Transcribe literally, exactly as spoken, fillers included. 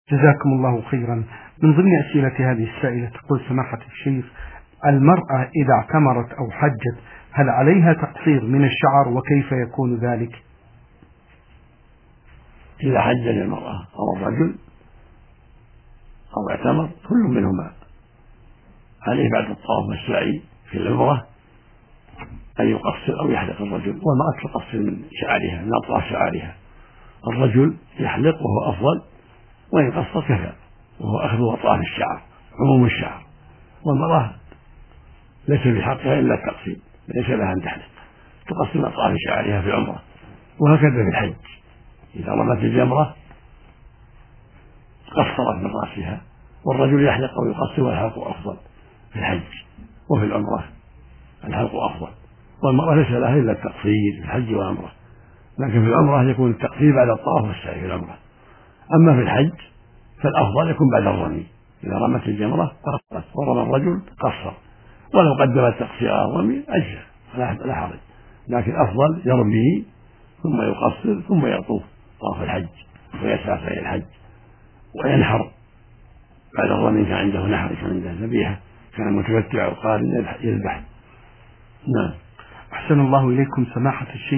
جزاكم الله خيرا. من ضمن أسئلة هذه السائلة تقول: سماحة الشيخ، المرأة إذا اعتمرت أو حجت هل عليها تقصير من الشعر وكيف يكون ذلك؟ إذا حج المرأة أو الرجل أو اعتمر كل منهما عليه بعد الطواف والسعي في العمرة أن يقصر أو يحلق الرجل، والمرأة تقصر من شعرها من أطراف شعرها. الرجل يحلق وهو أفضل، وإن قصر كفى، وهو أخذ أطراف الشعر عموم الشعر. والمرأة ليس بحقها إلا التقصير، ليس لها أن تحلق، تقصر من أطراف شعرها في العمرة. وهكذا في الحج إذا رمت الجمرة قصرت من رأسها، والرجل يحلق أو يقصر، والحلق أفضل في الحج. وفي العمرة الحلق أفضل، والمرأة ليس لها إلا التقصير في الحج والعمرة، لكن في العمرة يكون التقصير بعد الطواف والسعي في العمرة. أما في الحج فالأفضل يكون بعد الرمي، إذا رمت الجمرة قصرت ورمى الرجل قصر، ولو قدم التقصير على الرمي أجزى لا حرج، لكن الأفضل يرمي ثم يقصر ثم يطوف طواف الحج ويسعى في الحج وينحر بعد الرمي. كان عنده نحر، كان عنده ذبيحة، كان متمتع وقارن يذبح. نعم. أحسن الله إليكم سماحة الشيخ.